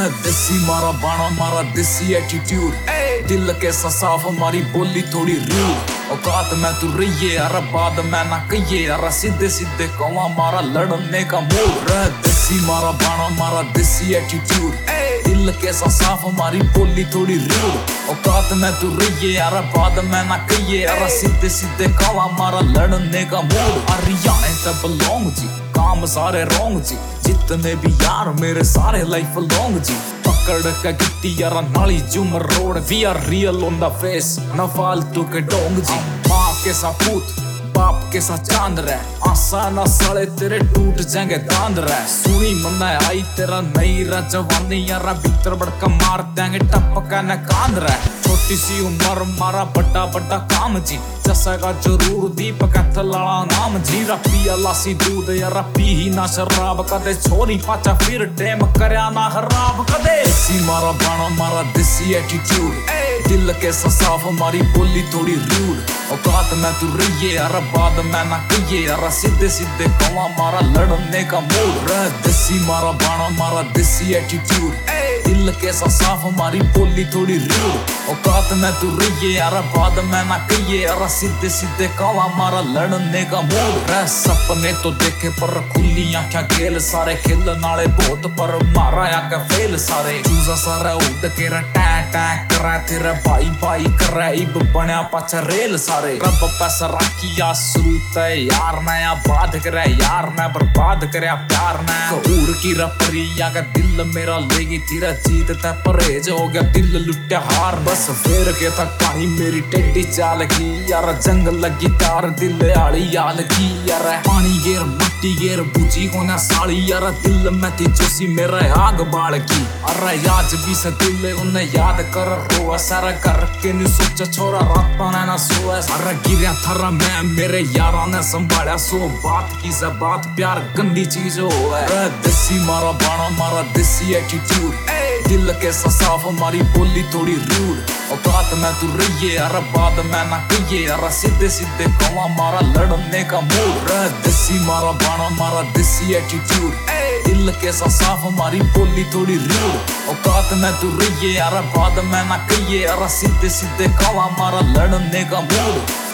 देसी मारा बाणा मारा देसी एटीट्यूड, दिल कैसा साफ हमारी बोली थोड़ी रूड। औकात में तू रहिए यार बाद में ना कहिए यार, सीधे सीधे कौवा मारा लड़ने का मूड। देसी मारा बाणा मारा देसी एटीट्यूड, दिल कैसा साफ हमारी बोली थोड़ी रूड। औकात में तू रहिए यार बाद में ना कहिए यार, सीधे सीधे कौवा मारा लड़ने का मूड। हरियाणा तब लॉन्ग जी, काम सारे रोंग जी, जितने भी यार मेरे सारे लाइफ लॉन्ग जी। पकड़ का गिट्टी यार नाली जुमर road, we are real on the face, न फालतू के डोंग जी। माँ के सापूत बाप के साथ चांद रहे, आशा ना साले तेरे टूट जाएंगे दांद रहे। सुनी मन्ना आई तेरा नई जवानी यारा, भीतर बड़का मार देंगे टपका न कांद रहे। छोटी सी उम्र मारा बड़ा बड़ा काम जी, जसेगा जरूर दीपक थलाला नाम जी। पिया लासी दूध यारा पी ही ना शराब, कदे छोरी पाचा फिर टेम करया ना खराब कदे। देसी मारा बाणा मारा देसी एटीट्यूड, दिल कैसा साफ हमारी बोली थोड़ी रूड। औकात में तू रहिए यार बाद में ना कहिए यार, सीधे सीधे कौवा मारा लड़ने का मूड। देसी मारा बाणा मारा देसी एटीट्यूड, दिल कैसा साफ हमारी बोली थोड़ी रूड। औकात में तू रहिए यार बाद में ना कहिए यार, सीधे सीधे कौवा मारा लड़ने का मूड। सपने तो देखे पर खुली आंखें खेल, सारे खेल नाले बहुत पर मारा आके फेल सारे। चूजा सारा उड़ के टै टै करा तेरा भाई भाई करा, इब बनया पाचा रेल सारे। रब पैसा रखिया सुलता यार नया बात करे यार, मैं बर्बाद करे प्यार न कूर की रपरिया का दिल मेरा लेगी तेरा जीत तै परहेज हो गया दिल लुट्या हार। बस फेर के तक पानी मेरी टेढ़ी चाल की यार, जंग लगी तार दिल आली याल की यार। पानी गेर मिट्टी गेर बुझी होना साली यार, दिल में थी जोशी मेरा आग बाल की। अरे आज भी से दिल उन्हें याद कर रोआ, सारा करके नहीं सोचा छोरा रात ना सोया। सारा गिरा थारा मैं मेरे यारा ने संभाला, सो बात की से बात प्यार गंदी चीज हो है। देसी मारा बाणा मारा देसी एटीट्यूड, दिल कैसा साफ हमारी बोली थोड़ी रूड। औकात में तू रहिए यार बाद में ना कहिए यार, सीधे सीधे कौवा मारा लड़ने का मूड। देसी मारा बाणा मारा देसी एटीट्यूड, दिल कैसा साफ हमारी बोली थोड़ी रूड। औकात में तू रहिए यार बाद में ना कहिए यार, सीधे सीधे कौवा मारा लड़ने का मूड।